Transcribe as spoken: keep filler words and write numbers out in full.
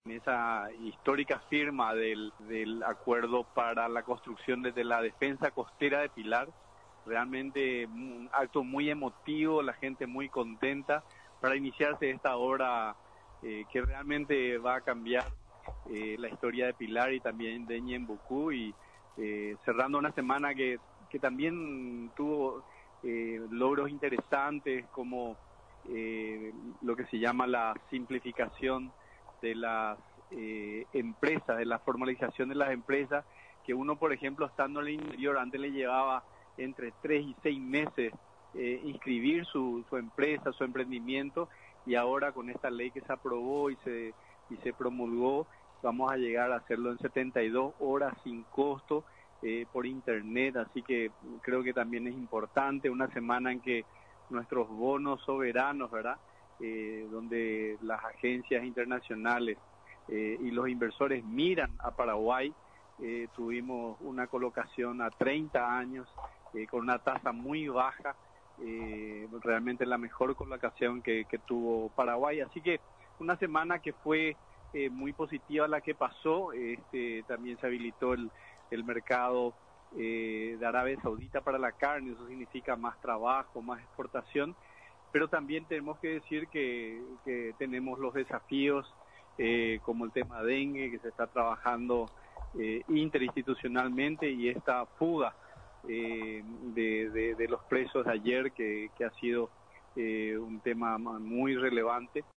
esa histórica firma del, del acuerdo para la construcción desde la defensa costera de Pilar. Realmente un acto muy emotivo, la gente muy contenta para iniciarse esta obra eh, que realmente va a cambiar eh, la historia de Pilar y también de Ñembucú, y eh, cerrando una semana que, que también tuvo eh, logros interesantes como eh, lo que se llama la simplificación de las eh, empresas, de la formalización de las empresas, que uno, por ejemplo, estando en el interior, antes le llevaba entre tres y seis meses eh, inscribir su, su empresa, su emprendimiento, y ahora con esta ley que se aprobó y se, y se promulgó, vamos a llegar a hacerlo en setenta y dos horas sin costo eh, por internet. Así que creo que también es importante, una semana en que nuestros bonos soberanos, ¿verdad?, Eh, donde las agencias internacionales eh, y los inversores miran a Paraguay. Eh, tuvimos una colocación a treinta años eh, con una tasa muy baja, eh, realmente la mejor colocación que, que tuvo Paraguay. Así que una semana que fue eh, muy positiva la que pasó. Este, también se habilitó el, el mercado eh, de Arabia Saudita para la carne, eso significa más trabajo, más exportación. Pero también tenemos que decir que, que tenemos los desafíos eh, como el tema dengue, que se está trabajando eh, interinstitucionalmente, y esta fuga eh, de, de, de los presos de ayer, que, que ha sido eh, un tema muy relevante.